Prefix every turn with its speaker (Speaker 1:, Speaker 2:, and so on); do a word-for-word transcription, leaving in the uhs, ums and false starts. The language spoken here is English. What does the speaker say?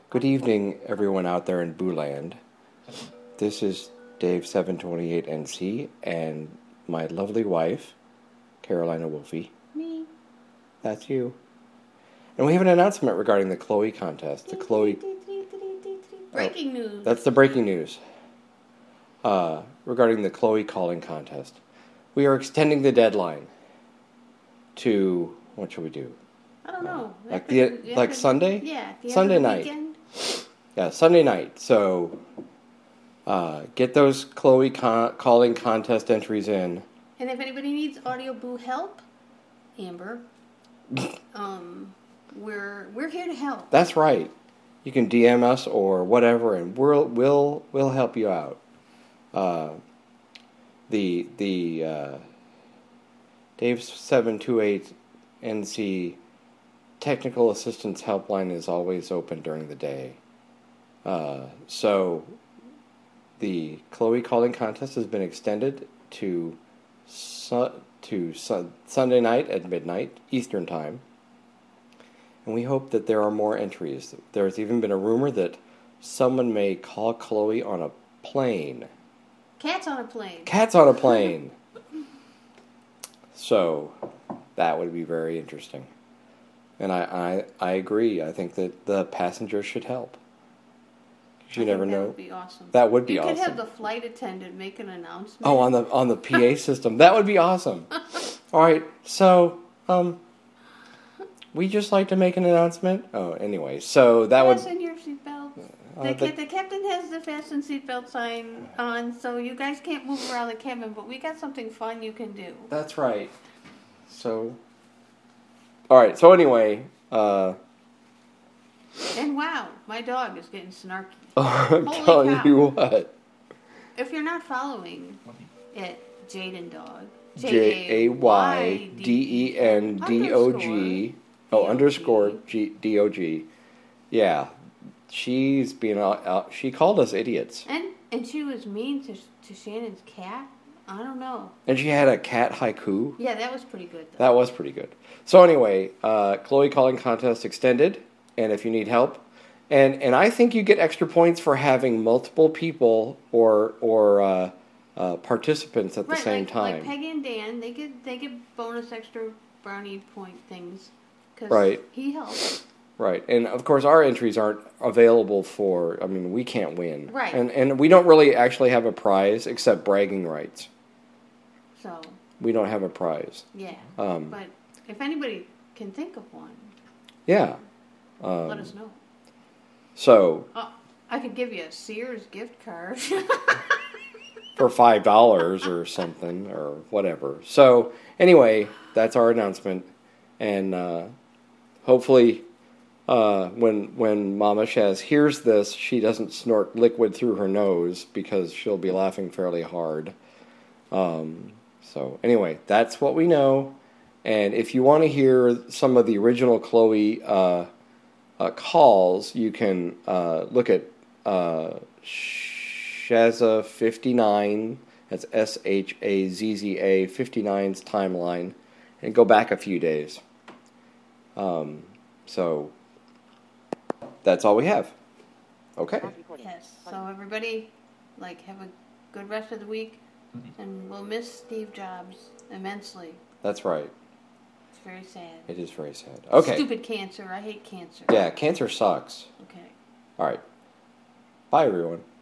Speaker 1: Good evening, everyone out there in Booland. This is Dave seven twenty-eight N C and my lovely wife, Carolina Wolfie.
Speaker 2: Me.
Speaker 1: That's you. And we have an announcement regarding the Chloe contest. The Chloe...
Speaker 2: Breaking
Speaker 1: oh,
Speaker 2: news.
Speaker 1: That's the breaking news. Uh, regarding the Chloe calling contest. We are extending the deadline to... What should we do?
Speaker 2: I don't know.
Speaker 1: Uh, like the like Sunday?
Speaker 2: Yeah. The
Speaker 1: Sunday
Speaker 2: end of the
Speaker 1: night.
Speaker 2: weekend.
Speaker 1: Yeah, Sunday night. So, uh, get those Chloe con- calling contest entries in.
Speaker 2: And if anybody needs Audio Boo help, Amber, um, we're we're here to help.
Speaker 1: That's right. You can D M us or whatever, and we'll we'll we'll help you out. Uh, the the uh, Dave seven two eight N C technical assistance helpline is always open during the day. Uh, so the Chloe calling contest has been extended to su- to su- Sunday night at midnight Eastern time, and we hope that there are more entries. There's even been a rumor that someone may call Chloe on a plane.
Speaker 2: Cats on a plane.
Speaker 1: Cats on a plane. So that would be very interesting. And I, I, I agree. I think that the passengers should help. You
Speaker 2: I
Speaker 1: never
Speaker 2: think that
Speaker 1: know.
Speaker 2: That would be awesome.
Speaker 1: That would be
Speaker 2: you
Speaker 1: awesome.
Speaker 2: You could have the flight attendant make an announcement.
Speaker 1: Oh, on the on the P A system. That would be awesome. All right. So, um, we just like to make an announcement. Oh, anyway. So that would.
Speaker 2: Fasten your seatbelt.
Speaker 1: Uh,
Speaker 2: the,
Speaker 1: the,
Speaker 2: ca- the captain has the fasten seatbelt sign on, so you guys can't move around the cabin. But we got something fun you can do.
Speaker 1: That's right. So. All right. So anyway. Uh,
Speaker 2: and wow, my dog is getting snarky.
Speaker 1: I'm
Speaker 2: Holy
Speaker 1: telling
Speaker 2: cow.
Speaker 1: you what.
Speaker 2: If you're not following it, Jaden Dog.
Speaker 1: J A Y D E N D O G. Oh, underscore G D O G. Yeah. She's being out, out. She called us idiots.
Speaker 2: And and she was mean to to Shannon's cat. I don't know.
Speaker 1: And she had a cat haiku.
Speaker 2: Yeah, that was pretty good, though.
Speaker 1: That was pretty good. So anyway, uh, Chloe calling contest extended. And if you need help, and and I think you get extra points for having multiple people or or uh, uh, participants at
Speaker 2: right,
Speaker 1: the same
Speaker 2: like,
Speaker 1: time.
Speaker 2: Like Peggy and Dan, they get they get bonus extra brownie point things because
Speaker 1: right.
Speaker 2: he helps.
Speaker 1: Right, and of course our entries aren't available for. I mean, we can't win.
Speaker 2: Right,
Speaker 1: and and we don't really actually have a prize except bragging rights.
Speaker 2: So
Speaker 1: we don't have a prize.
Speaker 2: Yeah,
Speaker 1: um,
Speaker 2: but if anybody can think of one,
Speaker 1: yeah. Um,
Speaker 2: let us know.
Speaker 1: So
Speaker 2: oh, I could give you a Sears gift card
Speaker 1: for five dollars or something or whatever. So anyway, that's our announcement, and uh, hopefully, uh, when when Mama Shaz hears this, she doesn't snort liquid through her nose because she'll be laughing fairly hard. Um, so anyway, that's what we know, and if you want to hear some of the original Chloe. Uh, Uh, calls, you can uh, look at uh, Shazza fifty-nine, that's S H A Z Z A, fifty-nine's timeline, and go back a few days. Um, so, that's all we have. Okay.
Speaker 2: Yes, so everybody, like, have a good rest of the week, and we'll miss Steve Jobs immensely.
Speaker 1: That's right.
Speaker 2: It's very sad.
Speaker 1: It is very sad. Okay.
Speaker 2: Stupid cancer. I hate cancer.
Speaker 1: Yeah, cancer sucks.
Speaker 2: Okay.
Speaker 1: All right. Bye, everyone.